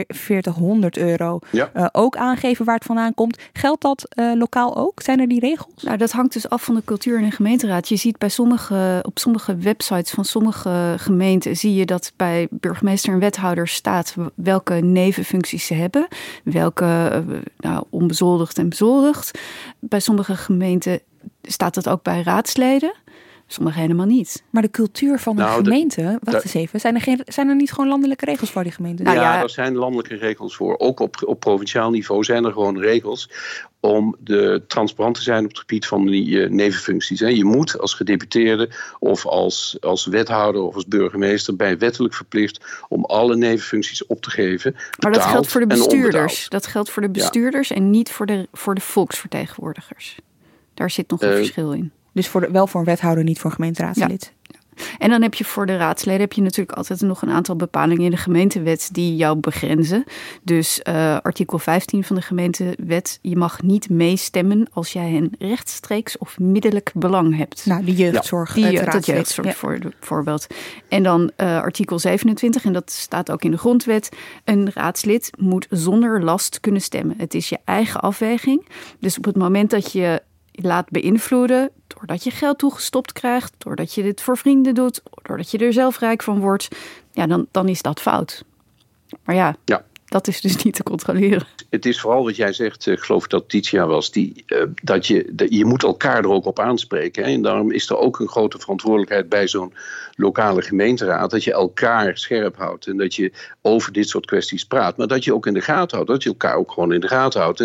€4500 ook aangeven waar het vandaan komt. Geldt dat lokaal ook? Zijn er die regels? Nou, dat hangt dus af van de cultuur in een gemeenteraad. Je ziet op sommige websites van sommige gemeenten zie je dat bij burgemeester en wethouders staat welke nevenfuncties ze hebben. Welke onbezoldigd en bezoldigd. Bij sommige gemeenten staat dat ook bij raadsleden. Sommige helemaal niet. Maar de cultuur van een gemeente, wacht eens even, zijn er niet gewoon landelijke regels voor die gemeenten? Er zijn landelijke regels voor. Ook op provinciaal niveau zijn er gewoon regels om transparant te zijn op het gebied van die nevenfuncties. Je moet als gedeputeerde of als wethouder of als burgemeester bij wettelijk verplicht om alle nevenfuncties op te geven. Maar dat geldt voor de bestuurders. Dat geldt voor de bestuurders en niet voor de volksvertegenwoordigers. Daar zit nog een verschil in. Dus wel voor een wethouder, niet voor een gemeenteraadslid. Ja. En dan heb je voor de raadsleden natuurlijk altijd nog een aantal bepalingen in de gemeentewet die jou begrenzen. Dus artikel 15 van de gemeentewet, je mag niet meestemmen als jij een rechtstreeks of middelijk belang hebt. Nou, de jeugdzorg. Dat jeugdzorg voorbeeld. En dan artikel 27, en dat staat ook in de grondwet, een raadslid moet zonder last kunnen stemmen. Het is je eigen afweging. Dus op het moment dat je laat beïnvloeden doordat je geld toegestopt krijgt, doordat je dit voor vrienden doet, doordat je er zelf rijk van wordt, dan is dat fout. Maar dat is dus niet te controleren. Het is vooral wat jij zegt, ik geloof dat Titia was, dat je moet elkaar er ook op aanspreken. Hè? En daarom is er ook een grote verantwoordelijkheid bij zo'n lokale gemeenteraad, dat je elkaar scherp houdt en dat je over dit soort kwesties praat. Maar dat je ook in de gaten houdt, dat je elkaar ook gewoon in de gaten houdt.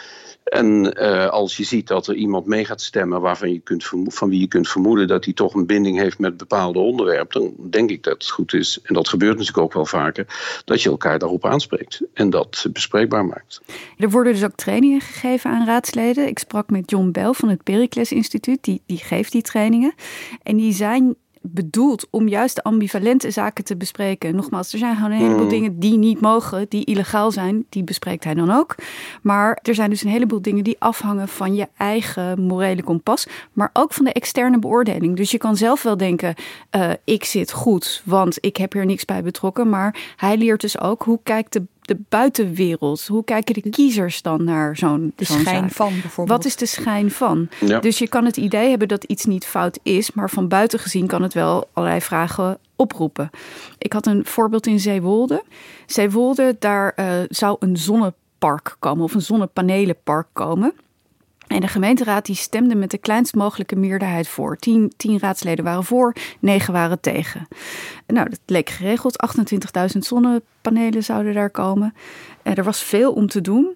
En als je ziet dat er iemand mee gaat stemmen van wie je kunt vermoeden dat hij toch een binding heeft met bepaalde onderwerpen, dan denk ik dat het goed is, en dat gebeurt natuurlijk ook wel vaker, dat je elkaar daarop aanspreekt en dat bespreekbaar maakt. Er worden dus ook trainingen gegeven aan raadsleden. Ik sprak met John Bell van het Pericles Instituut, die geeft die trainingen. En die zijn bedoeld om juist de ambivalente zaken te bespreken. Nogmaals, er zijn gewoon een heleboel dingen die niet mogen, die illegaal zijn. Die bespreekt hij dan ook. Maar er zijn dus een heleboel dingen die afhangen van je eigen morele kompas, maar ook van de externe beoordeling. Dus je kan zelf wel denken, ik zit goed, want ik heb hier niks bij betrokken. Maar hij leert dus ook, hoe kijkt de buitenwereld, hoe kijken de kiezers dan naar zo'n schijn van bijvoorbeeld? Wat is de schijn van? Ja. Dus je kan het idee hebben dat iets niet fout is, maar van buiten gezien kan het wel allerlei vragen oproepen. Ik had een voorbeeld in Zeewolde. Zeewolde, daar zou een zonnepark komen of een zonnepanelenpark komen. En de gemeenteraad die stemde met de kleinst mogelijke meerderheid voor. 10 raadsleden waren voor, 9 waren tegen. Nou, dat leek geregeld. 28.000 zonnepanelen zouden daar komen. Er was veel om te doen.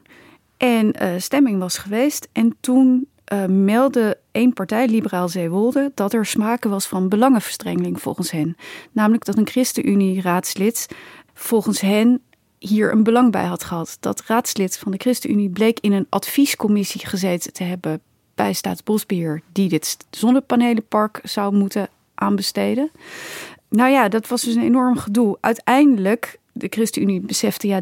En stemming was geweest. En toen meldde één partij, Liberaal Zeewolde, dat er sprake was van belangenverstrengeling volgens hen. Namelijk dat een ChristenUnie-raadslid volgens hen hier een belang bij had gehad. Dat raadslid van de ChristenUnie bleek in een adviescommissie gezeten te hebben bij Staatsbosbeheer, die dit zonnepanelenpark zou moeten aanbesteden. Nou ja, dat was dus een enorm gedoe. Uiteindelijk, de ChristenUnie besefte,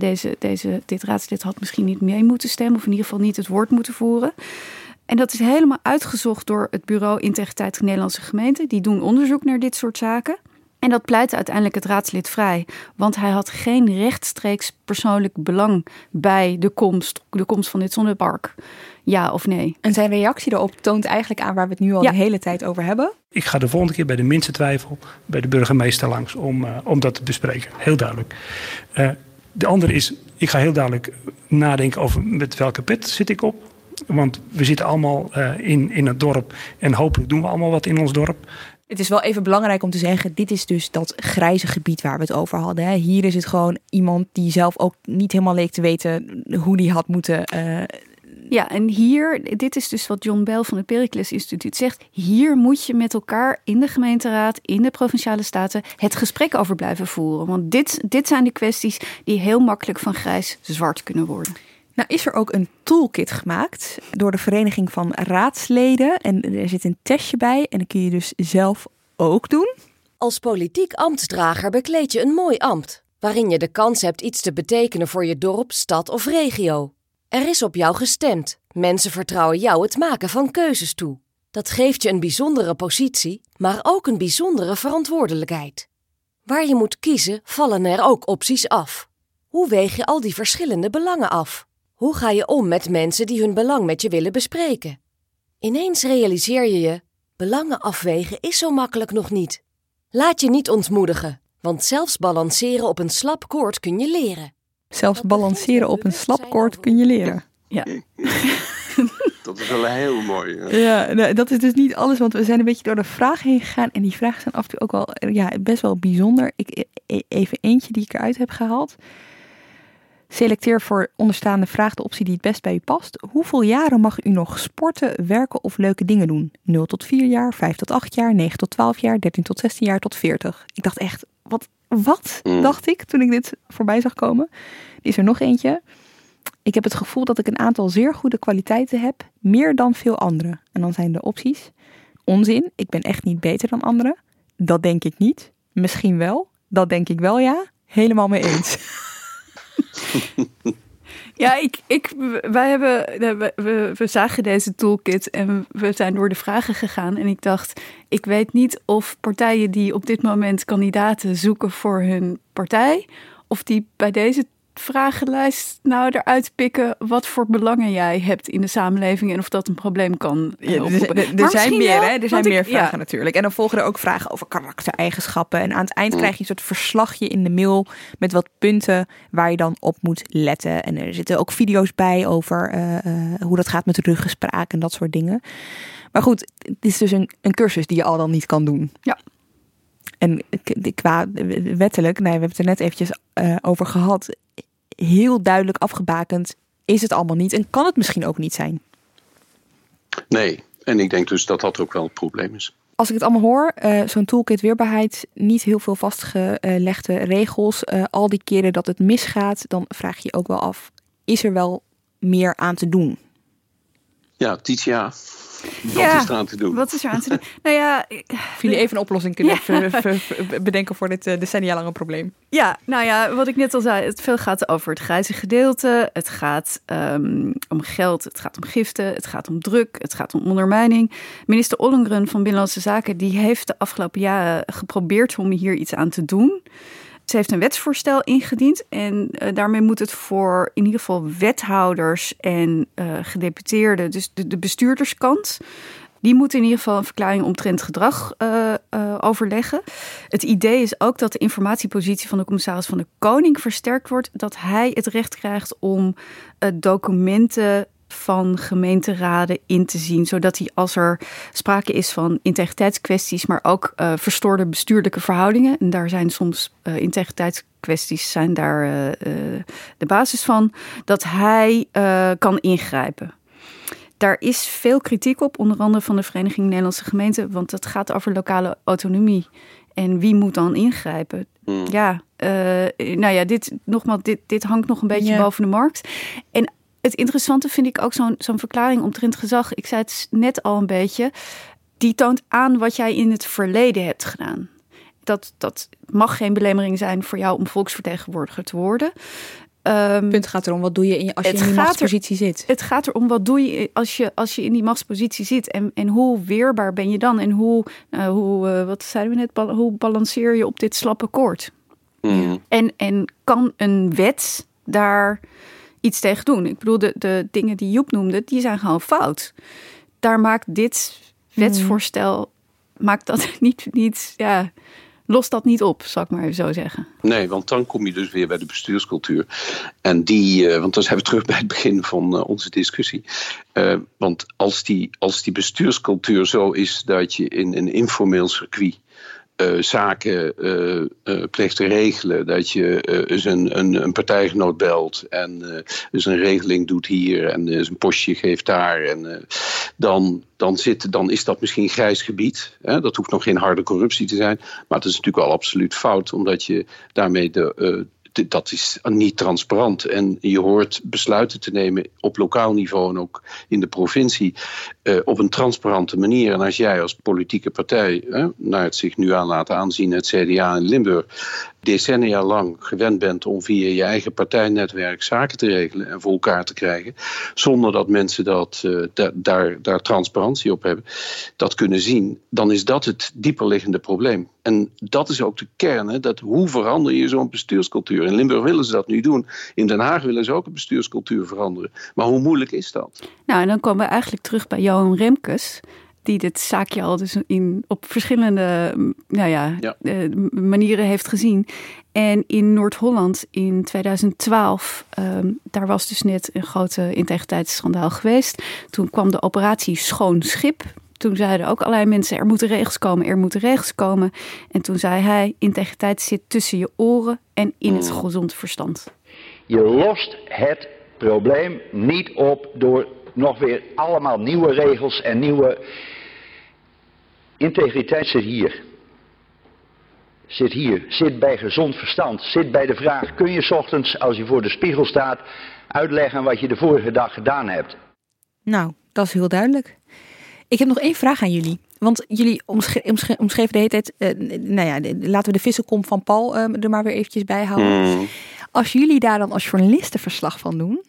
dit raadslid had misschien niet mee moeten stemmen, of in ieder geval niet het woord moeten voeren. En dat is helemaal uitgezocht door het Bureau Integriteit Nederlandse Gemeenten. Die doen onderzoek naar dit soort zaken. En dat pleitte uiteindelijk het raadslid vrij. Want hij had geen rechtstreeks persoonlijk belang bij de komst van dit zonnepark. Ja of nee? En zijn reactie daarop toont eigenlijk aan waar we het nu al de hele tijd over hebben. Ik ga de volgende keer bij de minste twijfel bij de burgemeester langs om dat te bespreken. Heel duidelijk. De andere is, ik ga heel duidelijk nadenken over met welke pet zit ik op. Want we zitten allemaal in het dorp en hopelijk doen we allemaal wat in ons dorp. Het is wel even belangrijk om te zeggen, dit is dus dat grijze gebied waar we het over hadden. Hè. Hier is het gewoon iemand die zelf ook niet helemaal leek te weten hoe die had moeten. Ja, en dit is dus wat John Bell van het Pericles Instituut zegt. Hier moet je met elkaar in de gemeenteraad, in de provinciale staten, het gesprek over blijven voeren. Want dit zijn de kwesties die heel makkelijk van grijs zwart kunnen worden. Nou is er ook een toolkit gemaakt door de Vereniging van Raadsleden. En er zit een testje bij en dat kun je dus zelf ook doen. Als politiek ambtsdrager bekleed je een mooi ambt, waarin je de kans hebt iets te betekenen voor je dorp, stad of regio. Er is op jou gestemd. Mensen vertrouwen jou het maken van keuzes toe. Dat geeft je een bijzondere positie, maar ook een bijzondere verantwoordelijkheid. Waar je moet kiezen, vallen er ook opties af. Hoe weeg je al die verschillende belangen af? Hoe ga je om met mensen die hun belang met je willen bespreken? Ineens realiseer je, belangen afwegen is zo makkelijk nog niet. Laat je niet ontmoedigen, want zelfs balanceren op een slap koord kun je leren. Zelfs balanceren op een slap koord kun je leren. Ja. Dat is wel heel mooi. Ja, dat is dus niet alles, want we zijn een beetje door de vragen heen gegaan. En die vragen zijn af en toe ook wel best wel bijzonder. Even eentje die ik eruit heb gehaald. Selecteer voor onderstaande vraag de optie die het best bij u past. Hoeveel jaren mag u nog sporten, werken of leuke dingen doen? 0 tot 4 jaar, 5 tot 8 jaar, 9 tot 12 jaar, 13 tot 16 jaar tot 40. Ik dacht echt, wat dacht ik toen ik dit voorbij zag komen? Er is er nog eentje. Ik heb het gevoel dat ik een aantal zeer goede kwaliteiten heb, meer dan veel anderen. En dan zijn de opties. Onzin, ik ben echt niet beter dan anderen. Dat denk ik niet. Misschien wel. Dat denk ik wel, ja. Helemaal mee eens. Ja, we zagen deze toolkit en we zijn door de vragen gegaan. En ik dacht, ik weet niet of partijen die op dit moment kandidaten zoeken voor hun partij, of die bij deze vragenlijst nou eruit pikken wat voor belangen jij hebt in de samenleving en of dat een probleem kan oproepen. Er zijn meer, hè? Er zijn meer vragen natuurlijk. En dan volgen er ook vragen over karaktereigenschappen. En aan het eind krijg je een soort verslagje in de mail met wat punten waar je dan op moet letten. En er zitten ook video's bij over hoe dat gaat met ruggespraak en dat soort dingen. Maar goed, het is dus een cursus die je al dan niet kan doen. Ja. En qua wettelijk, we hebben het er net eventjes over gehad, heel duidelijk afgebakend is het allemaal niet en kan het misschien ook niet zijn. Nee, en ik denk dus dat dat ook wel het probleem is. Als ik het allemaal hoor, zo'n toolkit weerbaarheid, niet heel veel vastgelegde regels. Al die keren dat het misgaat, dan vraag je je ook wel af, is er wel meer aan te doen? Ja, Titia. Wat is er aan te doen? Wat is er aan te doen? Nou ja, of jullie even een oplossing kunnen bedenken voor dit decennia lange probleem. Ja, nou ja, wat ik net al zei, het veel gaat over het grijze gedeelte. Het gaat om geld, het gaat om giften, het gaat om druk, het gaat om ondermijning. Minister Ollongren van Binnenlandse Zaken, die heeft de afgelopen jaren geprobeerd om hier iets aan te doen. Ze heeft een wetsvoorstel ingediend en daarmee moet het voor in ieder geval wethouders en gedeputeerden, dus de bestuurderskant, die moeten in ieder geval een verklaring omtrent gedrag overleggen. Het idee is ook dat de informatiepositie van de commissaris van de Koning versterkt wordt, dat hij het recht krijgt om documenten van gemeenteraden in te zien, zodat hij, als er sprake is van integriteitskwesties, maar ook verstoorde bestuurlijke verhoudingen, en daar zijn soms integriteitskwesties zijn daar de basis van, dat hij kan ingrijpen. Daar is veel kritiek op, onder andere van de Vereniging Nederlandse Gemeenten, want het gaat over lokale autonomie. En wie moet dan ingrijpen? Ja, dit hangt nog een beetje boven de markt. En het interessante vind ik ook zo'n verklaring omtrent gezag. Ik zei het net al een beetje. Die toont aan wat jij in het verleden hebt gedaan. Dat mag geen belemmering zijn voor jou om volksvertegenwoordiger te worden. Het punt gaat erom, wat doe je als je in die machtspositie zit? Het gaat erom, wat doe je als je in die machtspositie zit? En hoe weerbaar ben je dan? En wat zeiden we net, hoe balanceer je op dit slappe koord? En kan een wet daar iets tegen doen? Ik bedoel, de dingen die Joep noemde, die zijn gewoon fout. Daar maakt dit wetsvoorstel, maakt dat niet lost dat niet op, zal ik maar even zo zeggen. Nee, want dan kom je dus weer bij de bestuurscultuur. En want dan zijn we terug bij het begin van onze discussie. Want als die bestuurscultuur zo is dat je in een informeel circuit zaken pleegt te regelen, dat je eens een partijgenoot belt en eens een regeling doet hier en eens een postje geeft daar. En dan is dat misschien grijs gebied. Hè? Dat hoeft nog geen harde corruptie te zijn, maar het is natuurlijk wel absoluut fout, omdat je daarmee dat is niet transparant. En je hoort besluiten te nemen op lokaal niveau en ook in de provincie op een transparante manier. En als jij als politieke partij, naar het zich nu aan laten aanzien, het CDA in Limburg, decennia lang gewend bent om via je eigen partijnetwerk zaken te regelen en voor elkaar te krijgen, zonder dat mensen daar transparantie op hebben, dat kunnen zien, dan is dat het dieperliggende probleem. En dat is ook de kern. Hè, hoe verander je zo'n bestuurscultuur? In Limburg willen ze dat nu doen. In Den Haag willen ze ook een bestuurscultuur veranderen. Maar hoe moeilijk is dat? Nou, en dan komen we eigenlijk terug bij Johan Remkes, die dit zaakje al dus op verschillende manieren heeft gezien. En in Noord-Holland in 2012, daar was dus net een grote integriteitsschandaal geweest. Toen kwam de operatie Schoon Schip. Toen zeiden ook allerlei mensen, er moeten regels komen. En toen zei hij, integriteit zit tussen je oren en in het gezond verstand. Je lost het probleem niet op door nog weer allemaal nieuwe regels en nieuwe... Integriteit zit hier, zit bij gezond verstand, zit bij de vraag, kun je 's ochtends als je voor de spiegel staat uitleggen wat je de vorige dag gedaan hebt? Nou, dat is heel duidelijk. Ik heb nog 1 vraag aan jullie. Want jullie omschreven de hele tijd, laten we de vissenkom van Paul er maar weer eventjes bij houden. Als jullie daar dan als journalisten verslag van doen,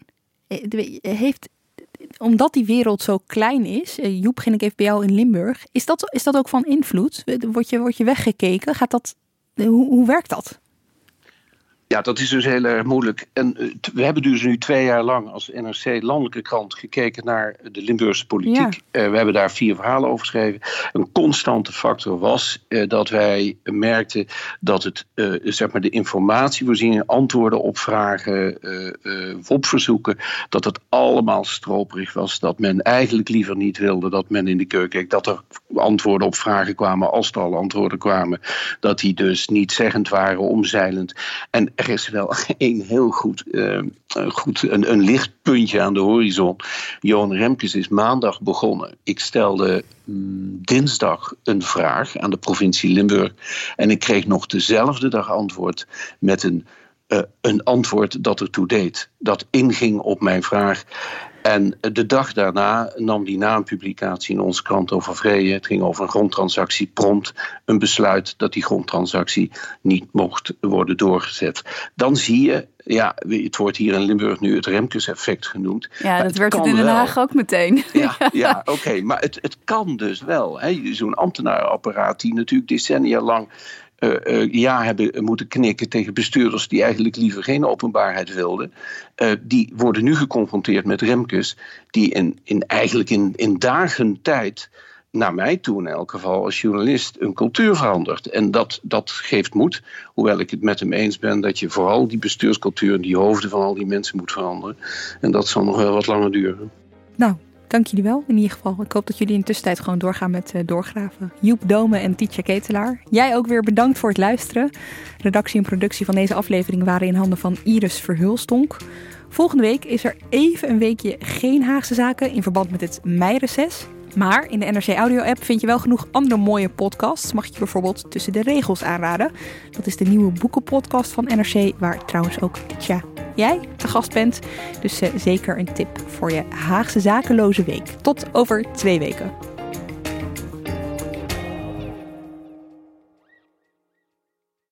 omdat die wereld zo klein is, Joep, begin ik even bij jou in Limburg, is dat ook van invloed? Word je weggekeken? Hoe werkt dat? Ja, dat is dus heel erg moeilijk. En we hebben dus nu 2 jaar lang als NRC landelijke krant gekeken naar de Limburgse politiek. Ja. We hebben daar 4 verhalen over geschreven. Een constante factor was dat wij merkten dat het, de informatievoorziening, antwoorden op vragen, WOP-verzoeken, dat het allemaal stroperig was. Dat men eigenlijk liever niet wilde dat men in de keuken keek. Dat er antwoorden op vragen kwamen, als er al antwoorden kwamen, dat die dus niet zeggend waren, omzeilend. En er is wel een heel goed een lichtpuntje aan de horizon. Johan Remkes is maandag begonnen. Ik stelde dinsdag een vraag aan de provincie Limburg. En ik kreeg nog dezelfde dag antwoord met een antwoord dat ertoe deed. Dat inging op mijn vraag. En de dag daarna nam die na een publicatie in onze krant over Vrije, het ging over een grondtransactie, prompt een besluit dat die grondtransactie niet mocht worden doorgezet. Dan zie je, het wordt hier in Limburg nu het Remkes-effect genoemd. Ja, dat werd het in Den Haag ook meteen. Ja, oké, maar het kan dus wel. Hè. Zo'n ambtenarenapparaat die natuurlijk decennia lang hebben moeten knikken tegen bestuurders die eigenlijk liever geen openbaarheid wilden. Die worden nu geconfronteerd met Remkes, die eigenlijk in dagen tijd, naar mij toe in elk geval als journalist, een cultuur verandert. En dat geeft moed, hoewel ik het met hem eens ben dat je vooral die bestuurscultuur en die hoofden van al die mensen moet veranderen. En dat zal nog wel wat langer duren. Nou, dank jullie wel in ieder geval. Ik hoop dat jullie in de tussentijd gewoon doorgaan met doorgraven. Joep Dome en Tietje Ketelaar. Jij ook weer bedankt voor het luisteren. Redactie en productie van deze aflevering waren in handen van Iris Verhulstonk. Volgende week is er even een weekje geen Haagse zaken in verband met het meireces. Maar in de NRC Audio-app vind je wel genoeg andere mooie podcasts. Mag ik je bijvoorbeeld Tussen de Regels aanraden. Dat is de nieuwe boekenpodcast van NRC, waar trouwens ook jij te gast bent. Dus zeker een tip voor je Haagse zakenloze week. Tot over 2 weken.